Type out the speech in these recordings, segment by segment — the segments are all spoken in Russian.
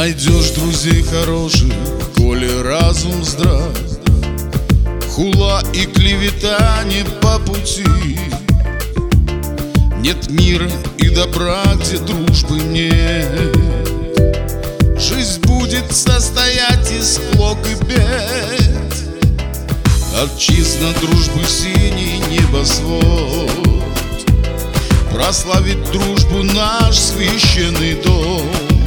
Найдешь друзей хороших, коли разум здрав. Хула и клевета не по пути. Нет мира и добра, где дружбы нет. Жизнь будет состоять из склок и бед. Отчизна дружбы синий небосвод. Прославит дружбу наш священный дом.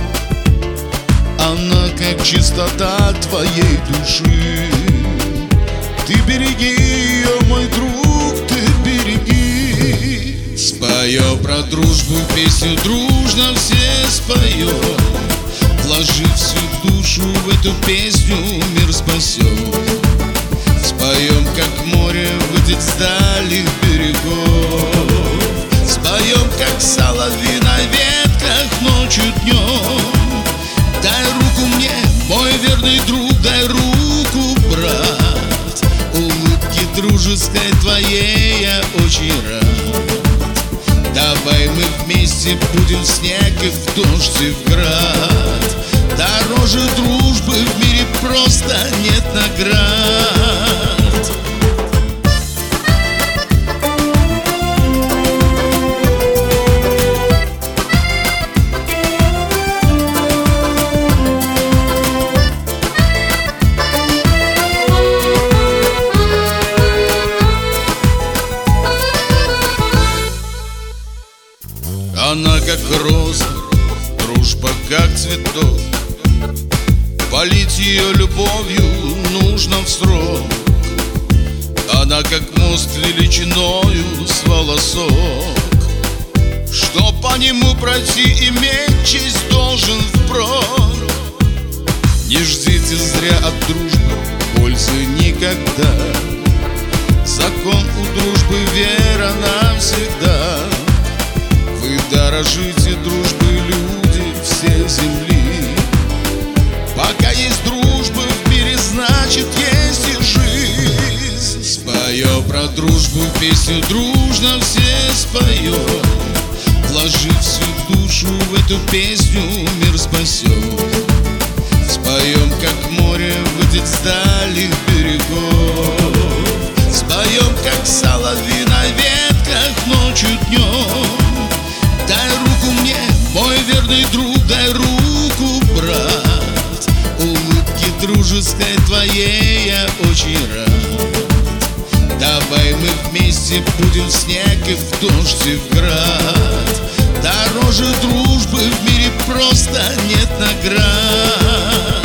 Она как чистота твоей души. Ты береги ее, мой друг, ты береги. Споем про дружбу песню, дружно все споем. Вложи всю душу в эту песню, мир спасем. Споем, как море выйдет с дальних берегов. Споем, как соловей на ветках ночью днем. Дай руку мне, мой верный друг, дай руку, брат. Улыбки дружеской твоей я очень рад. Давай мы вместе будем в снег и в дождь и в град. Дороже дружбы в мире просто нет наград. Она как роза, дружба как цветок. Полить ее любовью нужно в срок. Она как мост величиною с волосок. Чтоб по нему пройти, иметь честь должен впрок. Не ждите зря от дружбы пользы никогда. Закон у дружбы вера навсегда. Вы дорожите дружбой, люди всей земли. Пока есть дружба в мире, значит есть и жизнь. Споем про дружбу песню, дружно все споем. Вложи всю душу в эту песню, мир спасем. Споем, как море выйдет с дальних берегов. Споем, как соловей на ветках ночью днем. Дай руку мне, мой верный друг, дай руку, брат. Улыбки дружеской твоей я очень рад. Давай мы вместе будем в снег и в дождь и в град. Дороже дружбы в мире просто нет наград.